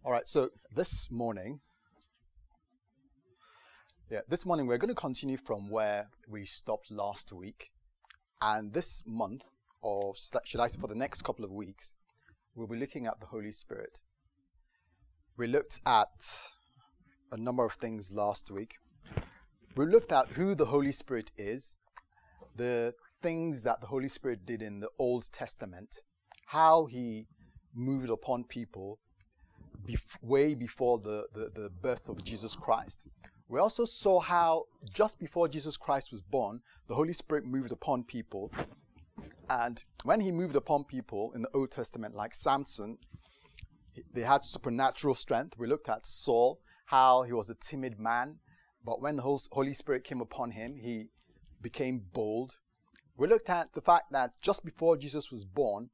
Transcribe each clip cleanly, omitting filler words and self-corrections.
All right, so this morning we're going to continue from where we stopped last week. And this month, or should I say for the next couple of weeks, we'll be looking at the Holy Spirit. We looked at a number of things last week. We looked at who the Holy Spirit is, the things that the Holy Spirit did in the Old Testament, how he moved upon people way before the birth of Jesus Christ. We also saw how just before Jesus Christ was born, the Holy Spirit moved upon people. And when he moved upon people in the Old Testament, like Samson, they had supernatural strength. We looked at Saul, how he was a timid man, but when the Holy Spirit came upon him, he became bold. We looked at the fact that just before Jesus was born,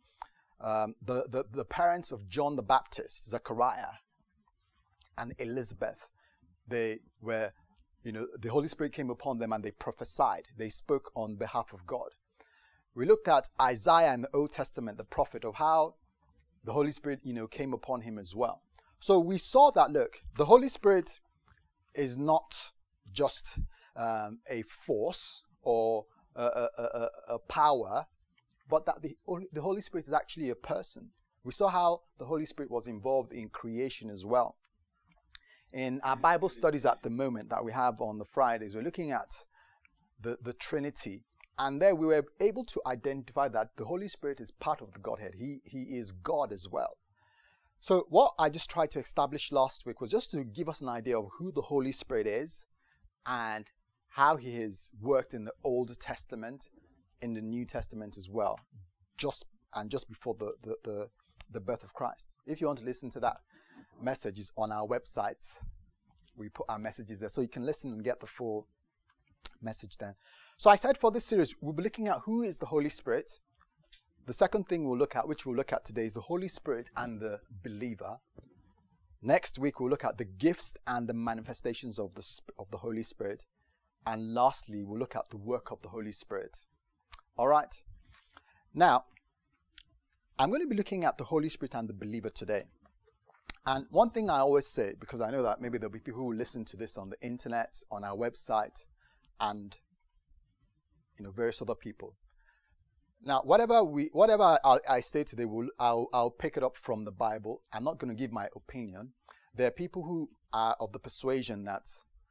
the parents of John the Baptist, Zechariah and Elizabeth, they were, the Holy Spirit came upon them and they prophesied. They spoke on behalf of God. We looked at Isaiah in the Old Testament, the prophet, of how the Holy Spirit, came upon him as well. So we saw that, look, the Holy Spirit is not just a force or a power, but that the Holy Spirit is actually a person. We saw how the Holy Spirit was involved in creation as well. In our Bible studies at the moment that we have on the Fridays, we're looking at the Trinity. And there we were able to identify that the Holy Spirit is part of the Godhead. He is God as well. So what I just tried to establish last week was just to give us an idea of who the Holy Spirit is and how he has worked in the Old Testament, in the New Testament as well, just before the birth of Christ. If you want to listen to that message, is on our website. We put our messages there so you can listen and get the full message then. So I said for this series, we'll be looking at who is the Holy Spirit. The second thing we'll look at, which we'll look at today, is the Holy Spirit and the believer. Next week, we'll look at the gifts and the manifestations of the Holy Spirit. And lastly, we'll look at the work of the Holy Spirit. All right. Now, I'm going to be looking at the Holy Spirit and the believer today. And one thing I always say, because I know that maybe there'll be people who will listen to this on the internet, on our website, and various other people. Now, whatever I say today, I'll pick it up from the Bible. I'm not going to give my opinion. There are people who are of the persuasion that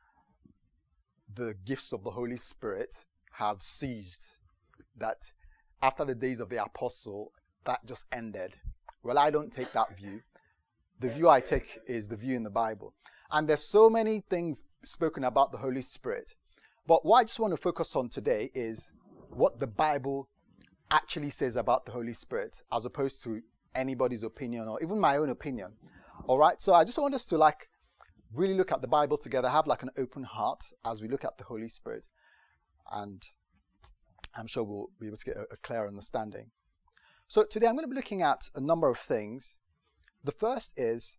the gifts of the Holy Spirit have ceased, that after the days of the apostle, that just ended. Well, I don't take that view. The view I take is the view in the Bible. And there's so many things spoken about the Holy Spirit. But what I just want to focus on today is what the Bible actually says about the Holy Spirit, as opposed to anybody's opinion or even my own opinion. All right? So I just want us to really look at the Bible together, have an open heart as we look at the Holy Spirit. And I'm sure we'll be able to get a clear understanding. So today I'm going to be looking at a number of things. The first is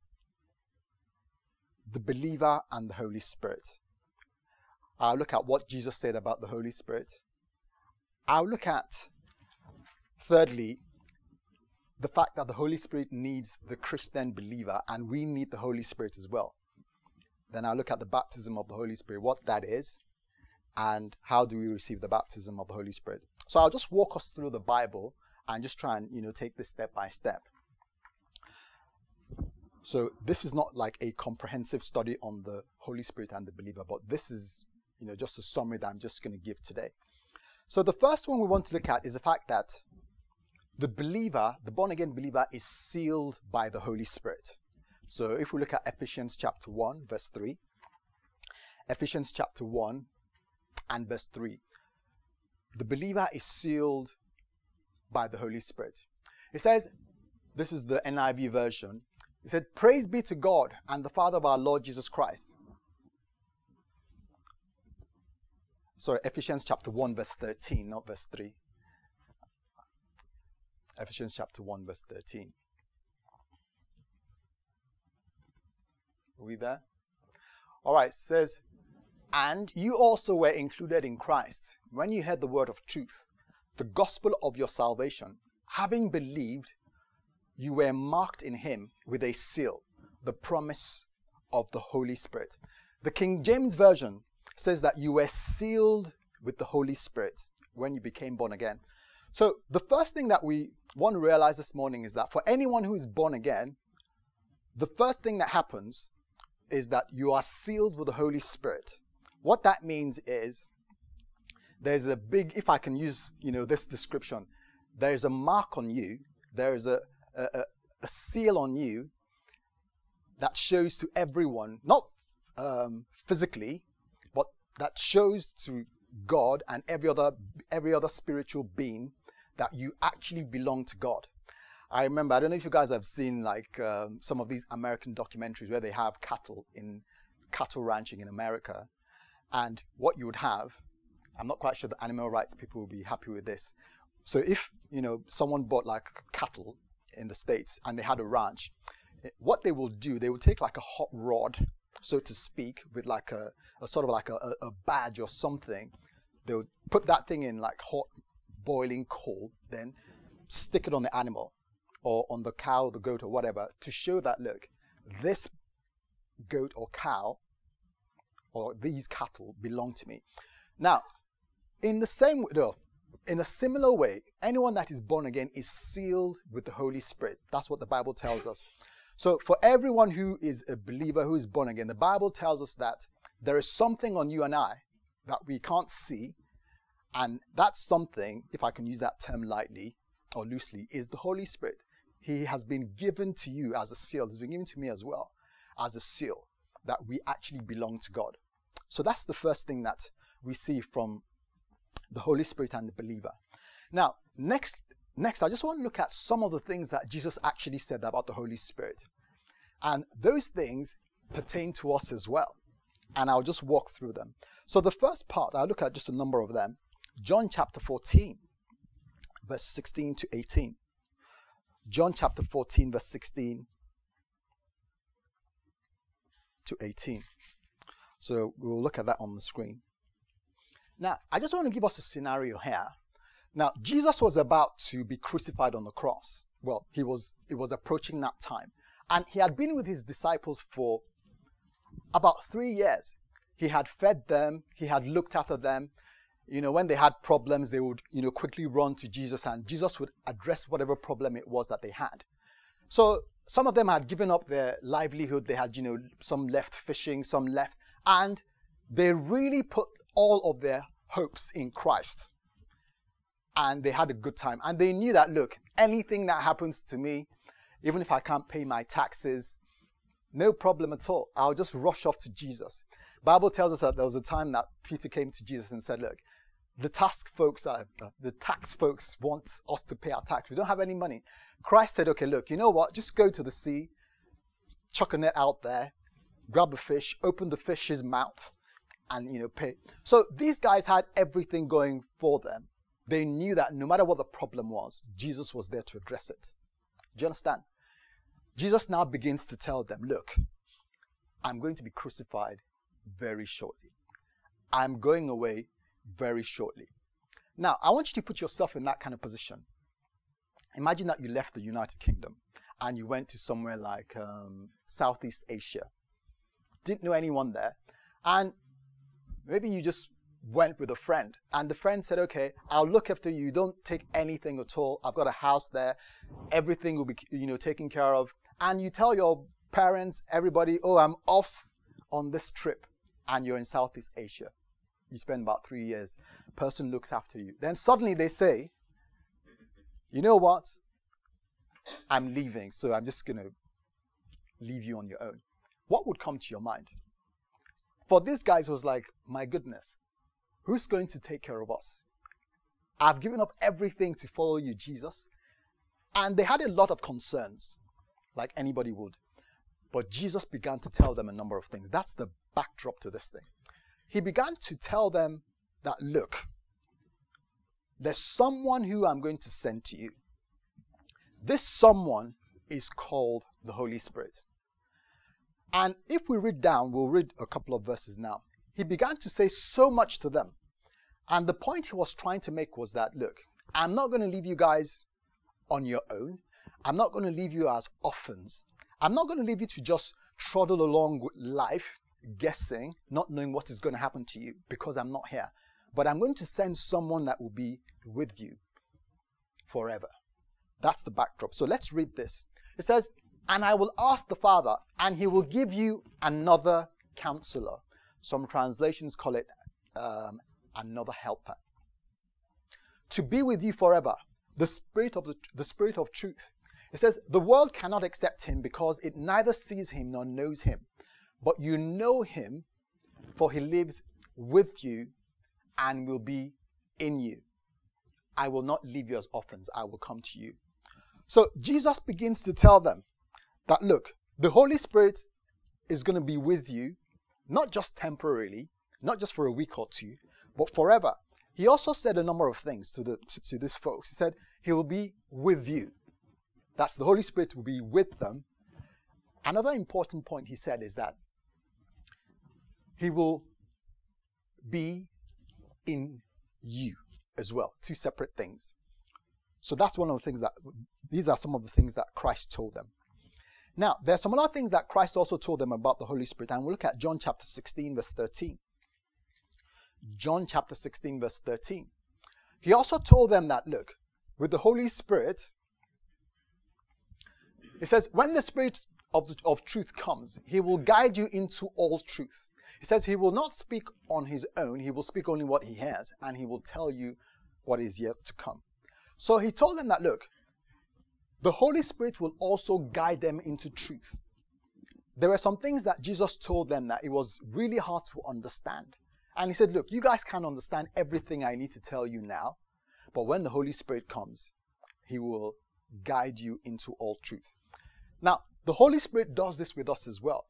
the believer and the Holy Spirit. I'll look at what Jesus said about the Holy Spirit. I'll look at, thirdly, the fact that the Holy Spirit needs the Christian believer and we need the Holy Spirit as well. Then I'll look at the baptism of the Holy Spirit, what that is, and how do we receive the baptism of the Holy Spirit. So I'll just walk us through the Bible and just try and, take this step by step. So this is not like a comprehensive study on the Holy Spirit and the believer, but this is, just a summary that I'm just going to give today. So the first one we want to look at is the fact that the believer, the born-again believer, is sealed by the Holy Spirit. So if we look at Ephesians chapter 1, verse 3. Ephesians chapter 1 and verse 3. The believer is sealed by the Holy Spirit. It says, this is the NIV version. It said, "Praise be to God and the Father of our Lord Jesus Christ." Sorry, Ephesians chapter 1, verse 13, not verse 3. Ephesians chapter 1, verse 13. Are we there? All right, it says, "And you also were included in Christ when you heard the word of truth, the gospel of your salvation. Having believed, you were marked in him with a seal, the promise of the Holy Spirit. The King James Version says that you were sealed with the Holy Spirit when you became born again. So the first thing that we want to realize this morning is that for anyone who is born again, the first thing that happens is that you are sealed with the Holy Spirit. What that means is there's a big, if I can use, this description, there's a mark on you, there's a seal on you that shows to everyone, not physically, but that shows to God and every other spiritual being that you actually belong to God. I remember, I don't know if you guys have seen some of these American documentaries where they have cattle ranching in America. And what you would have, I'm not quite sure the animal rights people will be happy with this. So if, someone bought cattle in the States and they had a ranch, what they will do, they will take a hot rod, so to speak, with a sort of a badge or something. They would put that thing in hot boiling coal, then stick it on the animal or on the cow, the goat or whatever, to show that, look, this goat or cow or these cattle belong to me. Now, in a similar way, anyone that is born again is sealed with the Holy Spirit. That's what the Bible tells us. So for everyone who is a believer, who is born again, the Bible tells us that there is something on you and I that we can't see. And that something, if I can use that term lightly or loosely, is the Holy Spirit. He has been given to you as a seal. He's been given to me as well as a seal that we actually belong to God. So that's the first thing that we see from the Holy Spirit and the believer. Now, next, I just want to look at some of the things that Jesus actually said about the Holy Spirit. And those things pertain to us as well. And I'll just walk through them. So the first part, I'll look at just a number of them. John chapter 14, verse 16 to 18. John chapter 14, verse 16 to 18. So we'll look at that on the screen. Now, I just want to give us a scenario here. Now, Jesus was about to be crucified on the cross. Well, it was approaching that time. And he had been with his disciples for about 3 years. He had fed them. He had looked after them. When they had problems, they would, quickly run to Jesus, and Jesus would address whatever problem it was that they had. So some of them had given up their livelihood. They had, some left fishing, some left, and they really put all of their hopes in Christ. And they had a good time. And they knew that, look, anything that happens to me, even if I can't pay my taxes, no problem at all. I'll just rush off to Jesus. Bible tells us that there was a time that Peter came to Jesus and said, look, the tax folks want us to pay our tax. We don't have any money. Christ said, okay, look, you know what? Just go to the sea, chuck a net out there, grab a fish, open the fish's mouth, and, pay. So these guys had everything going for them. They knew that no matter what the problem was, Jesus was there to address it. Do you understand? Jesus now begins to tell them, look, I'm going to be crucified very shortly. I'm going away very shortly. Now, I want you to put yourself in that kind of position. Imagine that you left the United Kingdom and you went to somewhere like Southeast Asia. Didn't know anyone there. And maybe you just went with a friend. And the friend said, okay, I'll look after you. Don't take anything at all. I've got a house there. Everything will be, taken care of. And you tell your parents, everybody, oh, I'm off on this trip. And you're in Southeast Asia. You spend about 3 years. Person looks after you. Then suddenly they say, you know what? I'm leaving, so I'm just going to leave you on your own. What would come to your mind? For these guys, it was like, my goodness, who's going to take care of us? I've given up everything to follow you, Jesus. And they had a lot of concerns, like anybody would. But Jesus began to tell them a number of things. That's the backdrop to this thing. He began to tell them that, look, there's someone who I'm going to send to you. This someone is called the Holy Spirit. And if we read down, we'll read a couple of verses now. He began to say so much to them. And the point he was trying to make was that, look, I'm not going to leave you guys on your own. I'm not going to leave you as orphans. I'm not going to leave you to just trundle along with life, guessing, not knowing what is going to happen to you, because I'm not here. But I'm going to send someone that will be with you forever. That's the backdrop. So let's read this. It says, and I will ask the Father, and he will give you another counselor. Some translations call it another helper, to be with you forever, the Spirit of truth. It says, the world cannot accept him because it neither sees him nor knows him. But you know him, for he lives with you and will be in you. I will not leave you as orphans. I will come to you. So Jesus begins to tell them that, look, the Holy Spirit is going to be with you, not just temporarily, not just for a week or two, but forever. He also said a number of things to these folks. He said he will be with you. That's the Holy Spirit will be with them. Another important point he said is that he will be in you as well. Two separate things. So that's one of the things these are some of the things that Christ told them. Now, there's some other things that Christ also told them about the Holy Spirit. And we'll look at John chapter 16, verse 13. John chapter 16, verse 13. He also told them that, look, with the Holy Spirit, it says, when the Spirit of truth comes, he will guide you into all truth. He says he will not speak on his own. He will speak only what he has, and he will tell you what is yet to come. So he told them that, look, the Holy Spirit will also guide them into truth. There were some things that Jesus told them that it was really hard to understand. And he said, look, you guys can't understand everything I need to tell you now, but when the Holy Spirit comes, he will guide you into all truth. Now, the Holy Spirit does this with us as well.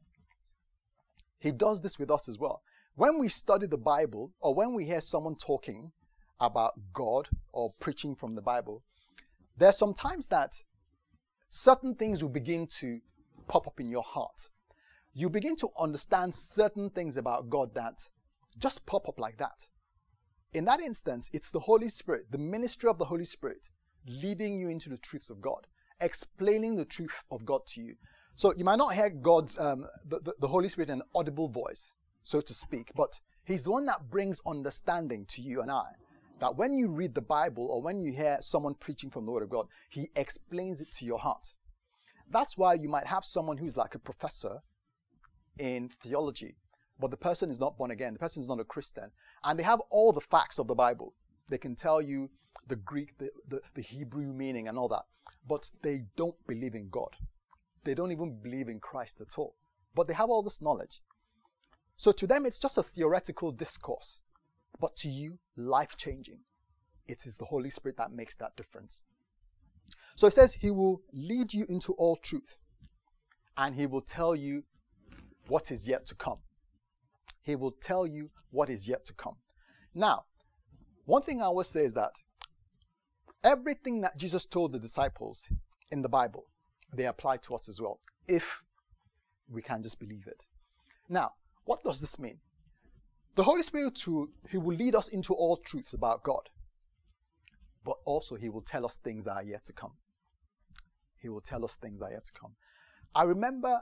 He does this with us as well. When we study the Bible, or when we hear someone talking about God or preaching from the Bible, there are some times that certain things will begin to pop up in your heart. You begin to understand certain things about God that just pop up like that. In that instance, it's the Holy Spirit, the ministry of the Holy Spirit, leading you into the truths of God, explaining the truth of God to you. So you might not hear God's, the Holy Spirit in an audible voice, so to speak, but he's the one that brings understanding to you and I. That when you read the Bible or when you hear someone preaching from the Word of God, he explains it to your heart. That's why you might have someone who's like a professor in theology, but the person is not born again, the person is not a Christian, and they have all the facts of the Bible. They can tell you the Greek, the Hebrew meaning and all that, but they don't believe in God. They don't even believe in Christ at all. But they have all this knowledge. So to them, it's just a theoretical discourse. But to you, life-changing. It is the Holy Spirit that makes that difference. So it says he will lead you into all truth. And he will tell you what is yet to come. He will tell you what is yet to come. Now, one thing I always say is that everything that Jesus told the disciples in the Bible, they apply to us as well, if we can just believe it. Now, what does this mean? The Holy Spirit, he will lead us into all truths about God, but also he will tell us things that are yet to come. He will tell us things that are yet to come. I remember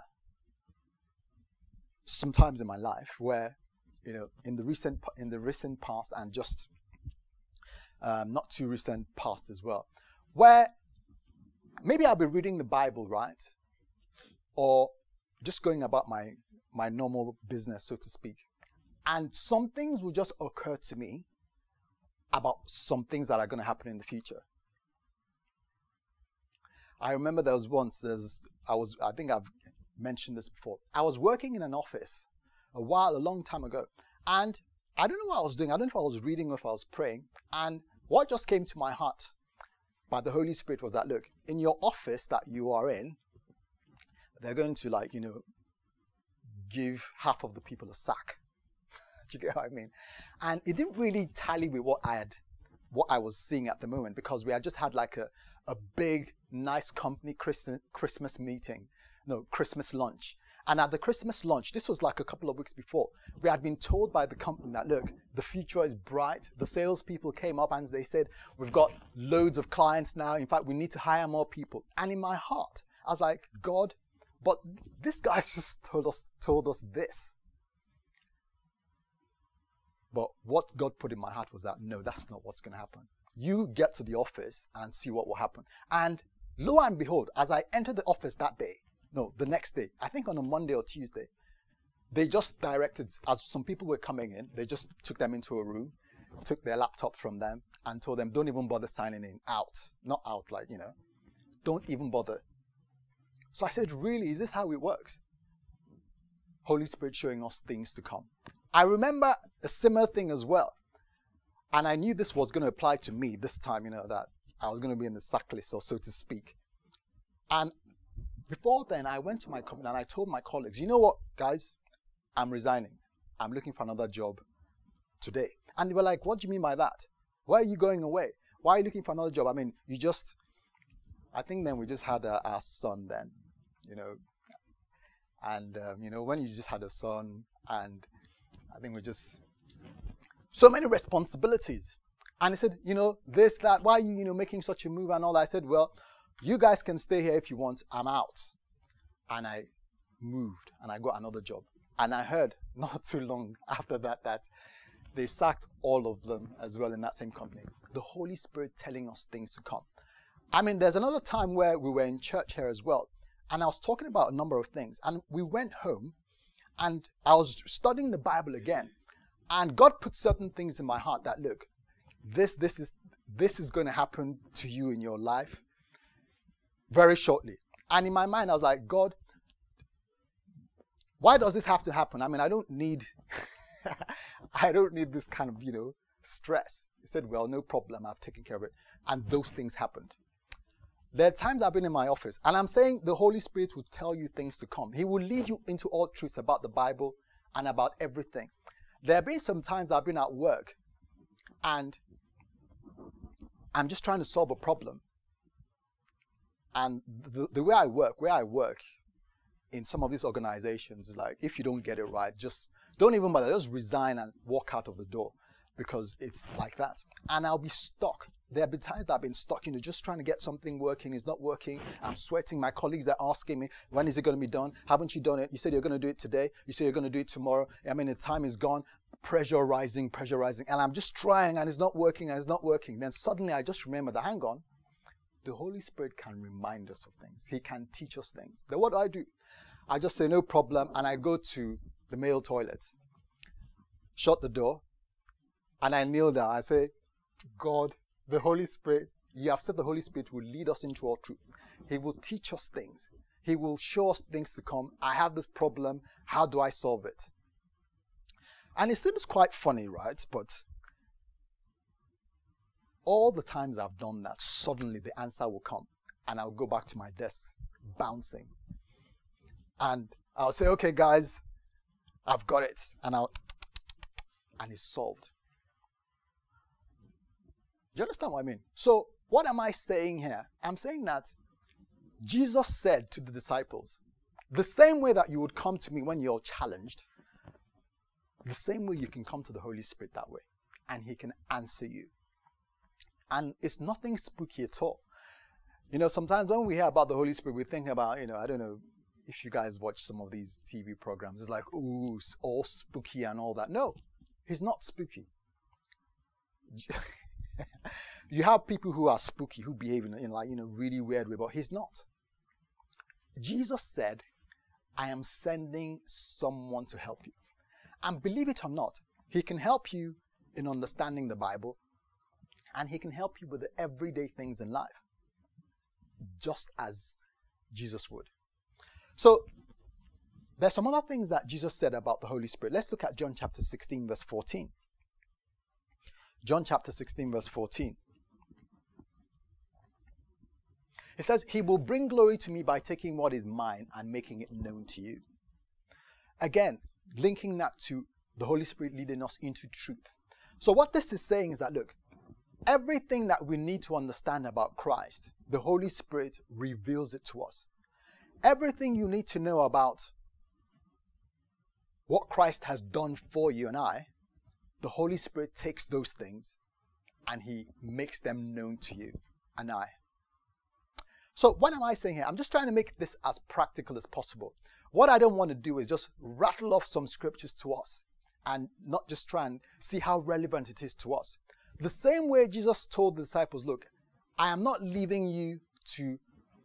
sometimes in my life where, in the recent past and just not too recent past as well, where maybe I'll be reading the Bible, right? Or just going about my normal business, so to speak. And some things will just occur to me about some things that are going to happen in the future. I remember there was once, I think I've mentioned this before. I was working in an office a long time ago. And I don't know what I was doing. I don't know if I was reading or if I was praying. And what just came to my heart by the Holy Spirit was that, look, in your office that you are in, they're going to give half of the people a sack. Do you get what I mean? And it didn't really tally with what I was seeing at the moment, because we had just had like a big, nice company Christmas meeting, Christmas lunch. And at the Christmas lunch, this was like a couple of weeks before, we had been told by the company that, look, the future is bright. The salespeople came up and they said, we've got loads of clients now. In fact, we need to hire more people. And in my heart, I was like, God, But this guy just told us this. But what God put in my heart was that, no, that's not what's going to happen. You get to the office and see what will happen. And lo and behold, as I entered the office that day, no, the next day, I think on a Monday or Tuesday, they just directed, as some people were coming in, they just took them into a room, took their laptop from them, and told them, don't even bother signing in. Out. Not out, like, don't even bother. So I said, really, is this how it works? Holy Spirit showing us things to come. I remember a similar thing as well. And I knew this was going to apply to me this time, that I was going to be in the sack list, or so to speak. And before then, I went to my company and I told my colleagues, you know what, guys? I'm resigning. I'm looking for another job today. And they were like, what do you mean by that? Why are you going away? Why are you looking for another job? I mean, I think then we just had our son then, And, when you just had a son, and I think so many responsibilities. And he said, this, that, why are you, making such a move and all that? I said, well, you guys can stay here if you want. I'm out. And I moved and I got another job. And I heard not too long after that they sacked all of them as well in that same company. The Holy Spirit telling us things to come. I mean, there's another time where we were in church here as well. And I was talking about a number of things. And we went home and I was studying the Bible again. And God put certain things in my heart that, look, this is going to happen to you in your life very shortly. And in my mind, I was like, God, why does this have to happen? I mean, I don't need this kind of, stress. He said, well, no problem. I've taken care of it. And those things happened. There are times I've been in my office and I'm saying the Holy Spirit will tell you things to come. He will lead you into all truths about the Bible and about everything. There have been some times I've been at work and I'm just trying to solve a problem. And the way I work in some of these organizations is like, if you don't get it right, just don't even bother. Just resign and walk out of the door, because it's like that. And I'll be stuck. There have been times that I've been stuck, just trying to get something working. It's not working. I'm sweating. My colleagues are asking me, when is it going to be done? Haven't you done it? You said you're going to do it today. You said you're going to do it tomorrow. I mean, the time is gone. Pressure rising. And I'm just trying and it's not working. Then suddenly I just remember that, hang on. The Holy Spirit can remind us of things. He can teach us things. Then what do? I just say, no problem. And I go to the male toilet, shut the door, and I kneel down. I say, God, the Holy Spirit, you have said the Holy Spirit will lead us into all truth. He will teach us things. He will show us things to come. I have this problem. How do I solve it? And it seems quite funny, right? But all the times I've done that, suddenly the answer will come. And I'll go back to my desk, bouncing. And I'll say, okay, guys, I've got it. And it's solved. Do you understand what I mean? So what am I saying here? I'm saying that Jesus said to the disciples, the same way that you would come to me when you're challenged, the same way you can come to the Holy Spirit that way. And he can answer you. And it's nothing spooky at all. Sometimes when we hear about the Holy Spirit, we think about, I don't know if you guys watch some of these TV programs. It's like, ooh, it's all spooky and all that. No, he's not spooky. You have people who are spooky, who behave in really weird way, but he's not. Jesus said, I am sending someone to help you. And believe it or not, he can help you in understanding the Bible, and he can help you with the everyday things in life, just as Jesus would. So, there's some other things that Jesus said about the Holy Spirit. Let's look at John chapter 16, verse 14. John chapter 16, verse 14. It says, he will bring glory to me by taking what is mine and making it known to you. Again, linking that to the Holy Spirit leading us into truth. So what this is saying is that, look, everything that we need to understand about Christ, the Holy Spirit reveals it to us. Everything you need to know about what Christ has done for you and I, the Holy Spirit takes those things and he makes them known to you and I. So what am I saying here? I'm just trying to make this as practical as possible. What I don't want to do is just rattle off some scriptures to us and not just try and see how relevant it is to us. The same way Jesus told the disciples, look, I am not leaving you to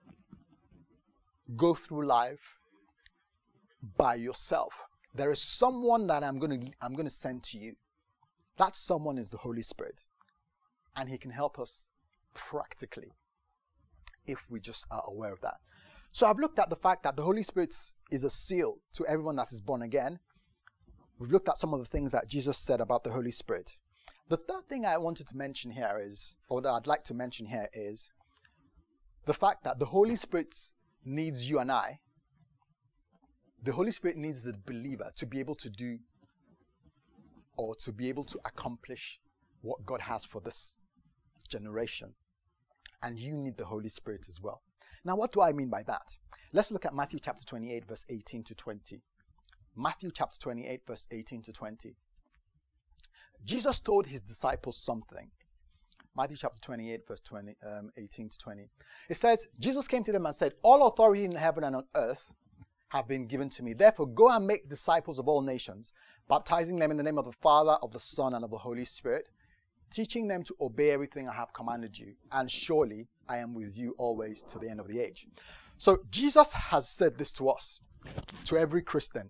go through life by yourself. There is someone that I'm going to send to you. That someone is the Holy Spirit. And he can help us practically if we just are aware of that. So I've looked at the fact that the Holy Spirit is a seal to everyone that is born again. We've looked at some of the things that Jesus said about the Holy Spirit. The third thing I wanted to mention here is, or that I'd like to mention here is, the fact that the Holy Spirit needs you and I. The Holy Spirit needs the believer to be able to do or to be able to accomplish what God has for this generation. And you need the Holy Spirit as well. Now, what do I mean by that? Let's look at Matthew chapter 28, verse 18 to 20. Matthew chapter 28, verse 18 to 20. Jesus told his disciples something. Matthew chapter 28, verse 18 to 20. It says, Jesus came to them and said, all authority in heaven and on earth have been given to me. Therefore, go and make disciples of all nations, baptizing them in the name of the Father, of the Son, and of the Holy Spirit, teaching them to obey everything I have commanded you. And surely I am with you always to the end of the age. So Jesus has said this to us, to every Christian.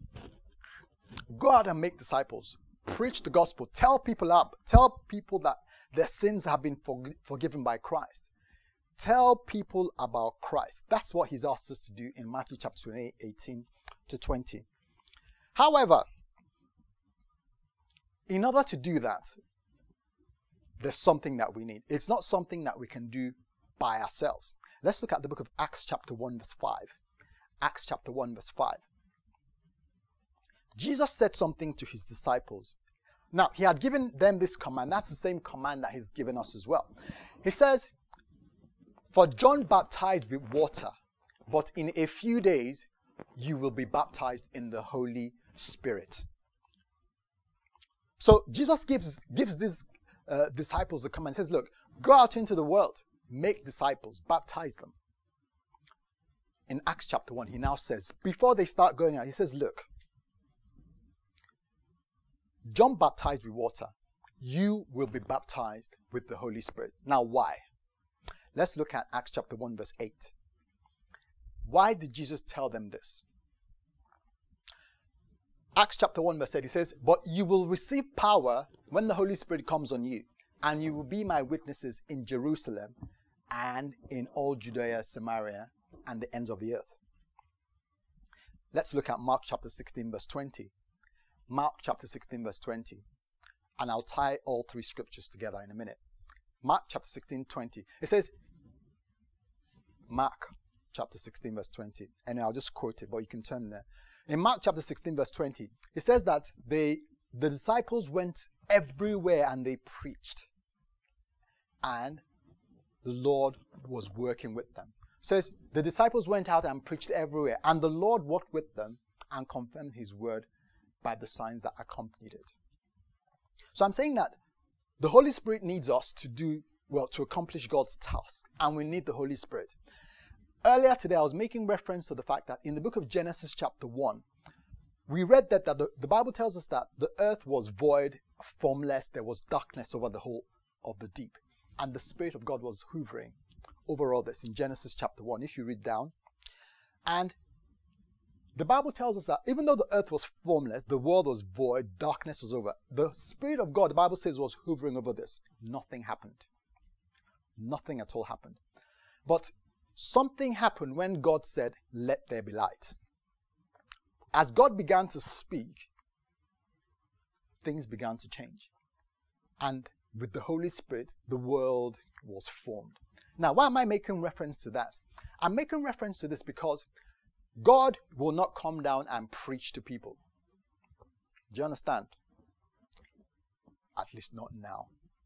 Go out and make disciples. Preach the gospel. Tell people that their sins have been forgiven by Christ. Tell people about Christ. That's what he's asked us to do in Matthew chapter 28, 18 to 20. However, in order to do that, there's something that we need. It's not something that we can do by ourselves. Let's look at the book of Acts chapter 1 verse 5. Acts chapter 1 verse 5. Jesus said something to his disciples. Now, he had given them this command. That's the same command that he's given us as well. He says, for John baptized with water, but in a few days you will be baptized in the Holy Spirit. So Jesus gives these disciples the command. He says, look, go out into the world, make disciples, baptize them. In Acts chapter 1, he now says, before they start going out, he says, look, John baptized with water. You will be baptized with the Holy Spirit. Now, why? Let's look at Acts chapter 1 verse 8. Why did Jesus tell them this? Acts chapter 1 verse 8, he says, but you will receive power when the Holy Spirit comes on you, and you will be my witnesses in Jerusalem and in all Judea, Samaria, and the ends of the earth. Let's look at Mark chapter 16 verse 20. Mark chapter 16 verse 20. And I'll tie all three scriptures together in a minute. Mark chapter 16, 20. It says, Mark chapter 16 verse 20. And I'll just quote it, but you can turn there. In Mark chapter 16 verse 20, it says that the disciples went everywhere and they preached. And the Lord was working with them. It says the disciples went out and preached everywhere. And the Lord worked with them and confirmed his word by the signs that accompanied it. So I'm saying that the Holy Spirit needs us to accomplish God's task. And we need the Holy Spirit. Earlier today, I was making reference to the fact that in the book of Genesis chapter 1, we read that the Bible tells us that the earth was void, formless, there was darkness over the whole of the deep. And the Spirit of God was hovering over all this in Genesis chapter 1, if you read down. And the Bible tells us that even though the earth was formless, the world was void, darkness was over, the Spirit of God, the Bible says, was hovering over this. Nothing happened. Nothing at all happened. But something happened when God said, let there be light. As God began to speak, things began to change. And with the Holy Spirit, the world was formed. Now, why am I making reference to that? I'm making reference to this because God will not come down and preach to people. Do you understand? At least not now.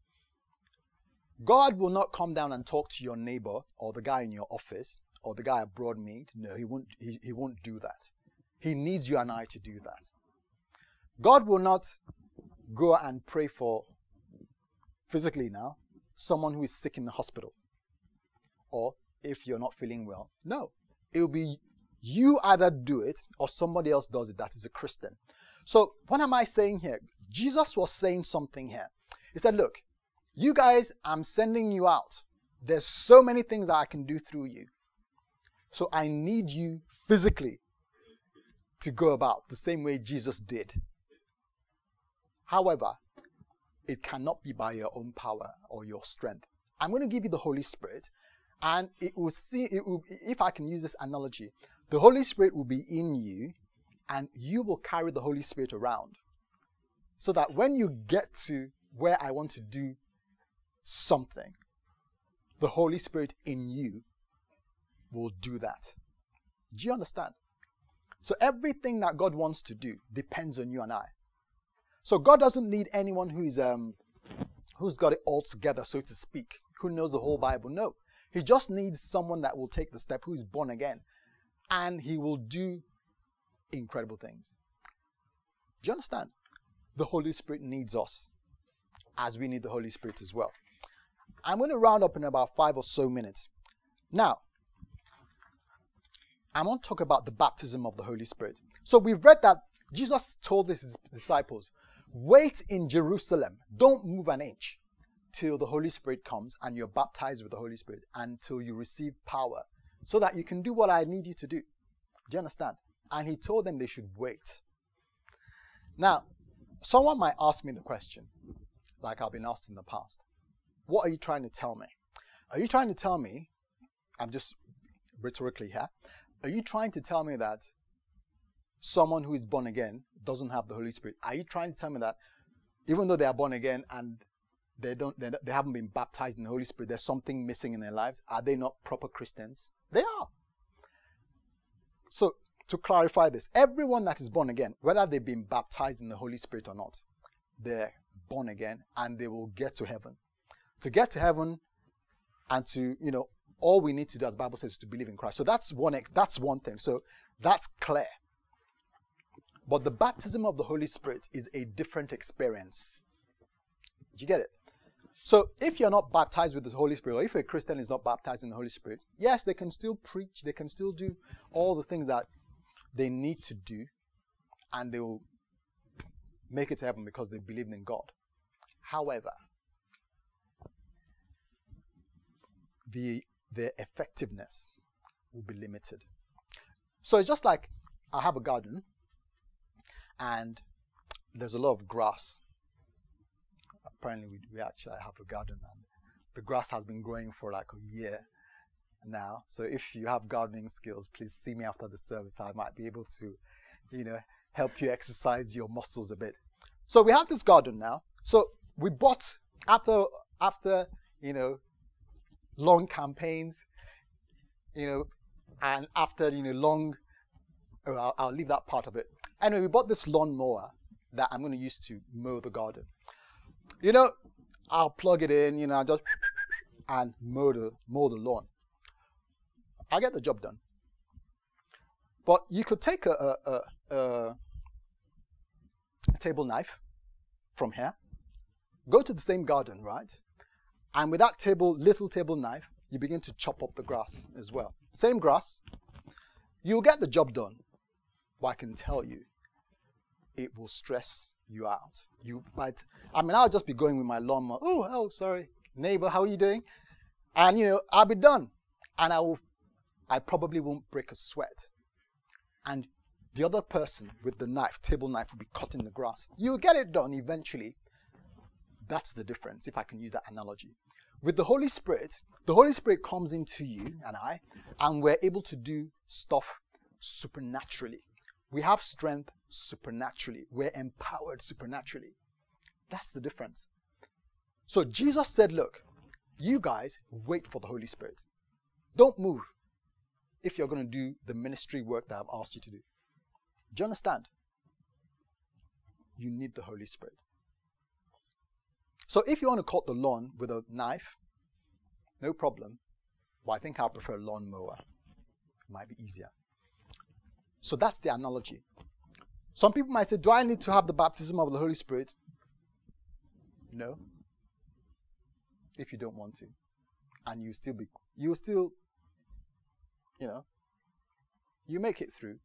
God will not come down and talk to your neighbor or the guy in your office or the guy at Broadmead. No, he won't do that. He needs you and I to do that. God will not go and pray for, physically now, someone who is sick in the hospital or if you're not feeling well. No. It will be you either do it or somebody else does it that is a Christian. So what am I saying here? Jesus was saying something here. He said, look, you guys, I'm sending you out. There's so many things that I can do through you. So I need you physically to go about the same way Jesus did. However, it cannot be by your own power or your strength. I'm going to give you the Holy Spirit, and if I can use this analogy, the Holy Spirit will be in you, and you will carry the Holy Spirit around. So that when you get to where I want to do something, the Holy Spirit in you will do that. Do you understand? So everything that God wants to do depends on you and I. So God doesn't need anyone who's got it all together, so to speak, who knows the whole Bible. No. He just needs someone that will take the step, who is born again, and he will do incredible things. Do you understand? The Holy Spirit needs us, as we need the Holy Spirit as well. I'm going to round up in about 5 or so minutes. Now, I want to talk about the baptism of the Holy Spirit. So we've read that Jesus told his disciples, wait in Jerusalem. Don't move an inch till the Holy Spirit comes and you're baptized with the Holy Spirit, until you receive power, so that you can do what I need you to do. Do you understand? And he told them they should wait. Now, someone might ask me the question, like I've been asked in the past. What are you trying to tell me? Are you trying to tell me, I'm just rhetorically here, are you trying to tell me that someone who is born again doesn't have the Holy Spirit? Are you trying to tell me that even though they are born again and they haven't been baptized in the Holy Spirit, there's something missing in their lives? Are they not proper Christians? They are. So, to clarify this, everyone that is born again, whether they've been baptized in the Holy Spirit or not, they're born again and they will get to heaven. To get to heaven and to, all we need to do, as the Bible says, is to believe in Christ. So that's one thing. So that's clear. But the baptism of the Holy Spirit is a different experience. Do you get it? So if you're not baptized with the Holy Spirit, or if a Christian is not baptized in the Holy Spirit, yes, they can still preach, they can still do all the things that they need to do, and they will make it to heaven because they believed in God. However, their effectiveness will be limited. So it's just like I have a garden and there's a lot of grass. Apparently we actually have a garden and the grass has been growing for like a year now. So if you have gardening skills, please see me after the service. I might be able to, help you exercise your muscles a bit. So we have this garden now. So we bought after long campaigns, and after, long, I'll leave that part of it. Anyway, we bought this lawnmower that I'm going to use to mow the garden. I'll plug it in, just and mow the lawn. I'll get the job done. But you could take a table knife from here, go to the same garden, right? And with that little table knife, you begin to chop up the grass as well. Same grass. You'll get the job done. But I can tell you, it will stress you out. I'll just be going with my lawnmower. Oh, sorry. Neighbor, how are you doing? And, I'll be done. And I probably won't break a sweat. And the other person with the table knife, will be cutting the grass. You'll get it done eventually. That's the difference, if I can use that analogy. With the Holy Spirit comes into you and I, and we're able to do stuff supernaturally. We have strength supernaturally. We're empowered supernaturally. That's the difference. So Jesus said, look, you guys wait for the Holy Spirit. Don't move if you're going to do the ministry work that I've asked you to do. Do you understand? You need the Holy Spirit. So if you want to cut the lawn with a knife, no problem. But I think I prefer a lawnmower. It might be easier. So that's the analogy. Some people might say, do I need to have the baptism of the Holy Spirit? No. If you don't want to. And you'll still you make it through.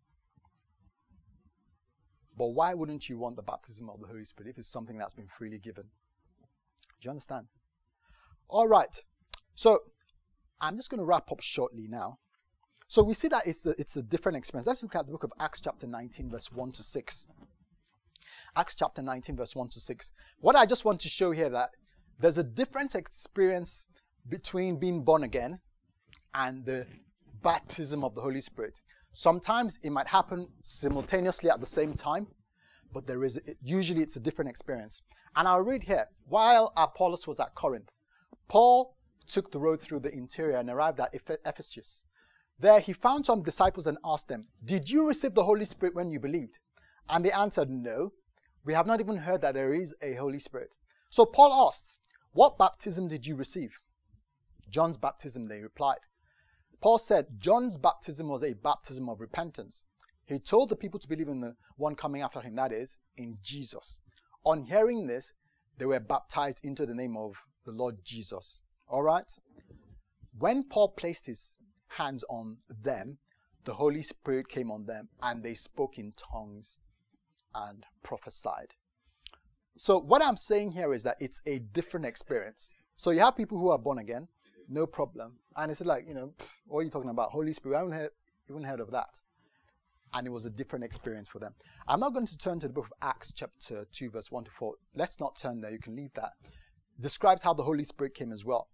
But why wouldn't you want the baptism of the Holy Spirit if it's something that's been freely given? Do you understand? All right. So I'm just going to wrap up shortly now. So we see that it's a different experience. Let's look at the book of Acts chapter 19, verse 1 to 6. Acts chapter 19, verse 1 to 6. What I just want to show here that there's a different experience between being born again and the baptism of the Holy Spirit. Sometimes it might happen simultaneously at the same time, but usually it's a different experience. And I'll read here. While Apollos was at Corinth, Paul took the road through the interior and arrived at Ephesus. There he found some disciples and asked them, "Did you receive the Holy Spirit when you believed?" And they answered, "No, we have not even heard that there is a Holy Spirit." So Paul asked, "What baptism did you receive?" "John's baptism," they replied. Paul said John's baptism was a baptism of repentance. He told the people to believe in the one coming after him, that is, in Jesus. On hearing this, they were baptized into the name of the Lord Jesus. All right? When Paul placed his hands on them, the Holy Spirit came on them, and they spoke in tongues and prophesied. So what I'm saying here is that it's a different experience. So you have people who are born again, no problem. And it's like, what are you talking about? Holy Spirit, I haven't even heard of that. And it was a different experience for them. I'm not going to turn to the book of Acts chapter 2, verse 1 to 4. Let's not turn there. You can leave that. Describes how the Holy Spirit came as well.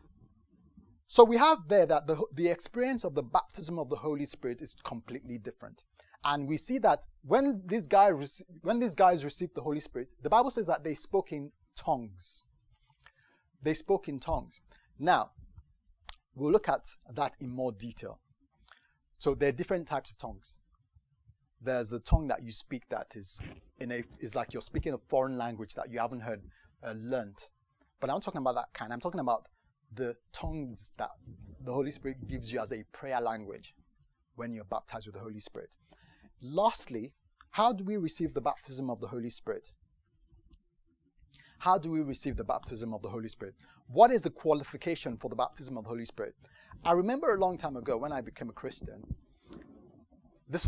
So we have there that the experience of the baptism of the Holy Spirit is completely different. And we see that when these guys received the Holy Spirit, the Bible says that they spoke in tongues. They spoke in tongues. Now, we'll look at that in more detail. So there are different types of tongues. There's the tongue that you speak that is like you're speaking a foreign language that you haven't learned. But I'm talking about that kind. I'm talking about the tongues that the Holy Spirit gives you as a prayer language when you're baptized with the Holy Spirit. Lastly, how do we receive the baptism of the Holy Spirit? How do we receive the baptism of the Holy Spirit? What is the qualification for the baptism of the Holy Spirit? I remember a long time ago when I became a Christian. That's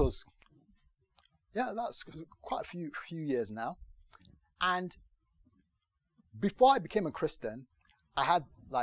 quite a few years now. And before I became a Christian, I had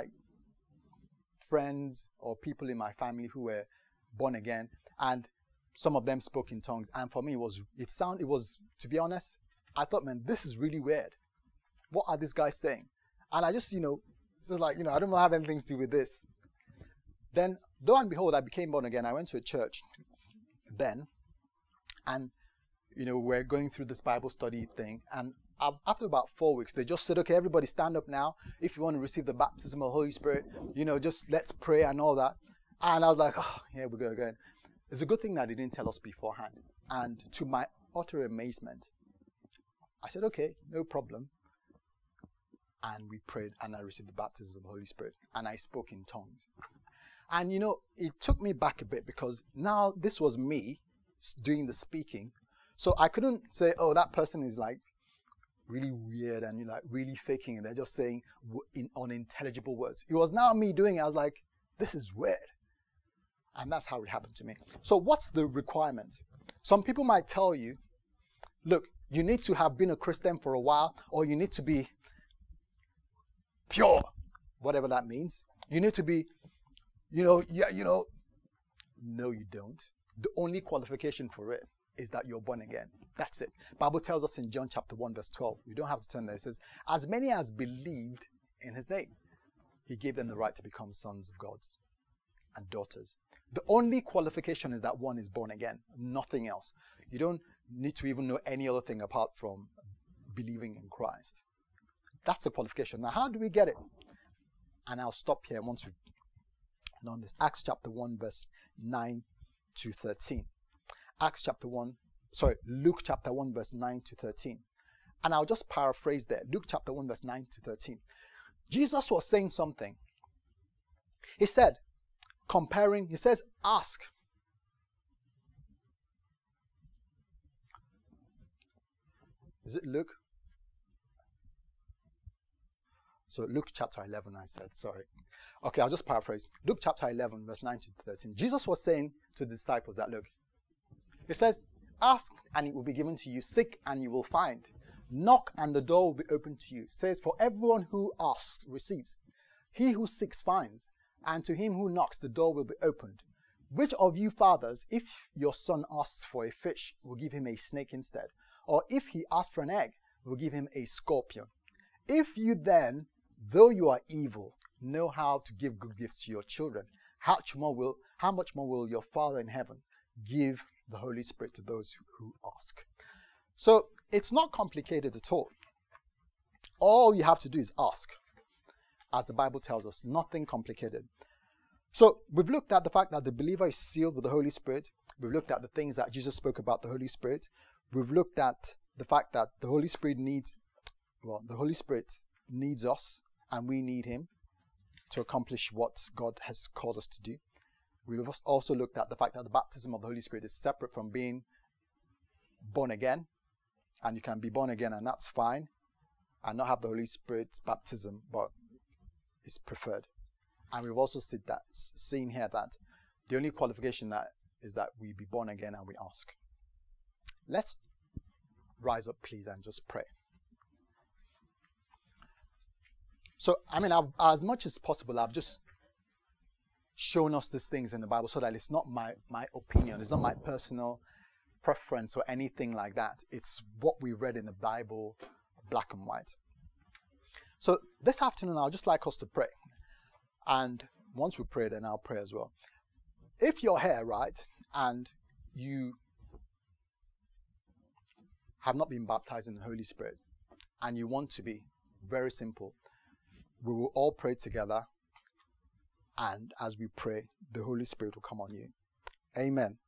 friends or people in my family who were born again, and some of them spoke in tongues. And for me, it was to be honest, I thought, man, this is really weird. What are these guys saying? And I just, it's just like, I don't have anything to do with this. Then, lo and behold, I became born again. I went to a church then, and, we're going through this Bible study thing. And after about 4 weeks, they just said, okay, everybody stand up now. If you want to receive the baptism of the Holy Spirit, just let's pray and all that. And I was like, oh, here we go again. It's a good thing that they didn't tell us beforehand. And to my utter amazement, I said, okay, no problem. And we prayed, and I received the baptism of the Holy Spirit, and I spoke in tongues. And it took me back a bit, because now this was me doing the speaking. So I couldn't say, oh, that person is really weird and really faking it. They're just saying unintelligible words. It was now me doing it. I was like, this is weird. And that's how it happened to me. So what's the requirement? Some people might tell you, look, you need to have been a Christian for a while, or you need to be pure, whatever that means. You need to be, No, you don't. The only qualification for it is that you're born again. That's it. Bible tells us in John chapter 1, verse 12. You don't have to turn there. It says, as many as believed in his name, he gave them the right to become sons of God and daughters. The only qualification is that one is born again, nothing else. You don't need to even know any other thing apart from believing in Christ. That's a qualification. Now, how do we get it? And I'll stop here once we've done this. Acts chapter 1, verse 9 to 13. Luke chapter 1, verse 9 to 13. And I'll just paraphrase there. Luke chapter 1, verse 9 to 13. Jesus was saying something. He said, he says, ask. Is it Luke? So Luke chapter 11, I said, sorry. Okay, I'll just paraphrase. Luke chapter 11, verse 9 to 13. Jesus was saying to the disciples that, look, he says, ask and it will be given to you. Seek and you will find. Knock and the door will be opened to you. It says, for everyone who asks receives. He who seeks finds. And to him who knocks, the door will be opened. Which of you fathers, if your son asks for a fish, will give him a snake instead? Or if he asks for an egg, will give him a scorpion? If you then, though you are evil, know how to give good gifts to your children, how much more will your Father in heaven give the Holy Spirit to those who ask? So it's not complicated at all. All you have to do is ask, as the Bible tells us, nothing complicated. So we've looked at the fact that the believer is sealed with the Holy Spirit. We've looked at the things that Jesus spoke about the Holy Spirit. We've looked at the fact that the Holy Spirit needs us and we need him to accomplish what God has called us to do. We've also looked at the fact that the baptism of the Holy Spirit is separate from being born again. And you can be born again and that's fine. And not have the Holy Spirit's baptism, but it's preferred. And we've also seen here that the only qualification that is that we be born again and we ask. Let's rise up, please, and just pray. So, as much as possible, I've just shown us these things in the Bible so that it's not my opinion. It's not my personal preference or anything like that. It's what we read in the Bible, black and white. So this afternoon, I'd just like us to pray. And once we pray, then I'll pray as well. If you're here, right, and you have not been baptized in the Holy Spirit, and you want to be, very simple. We will all pray together, and as we pray, the Holy Spirit will come on you. Amen.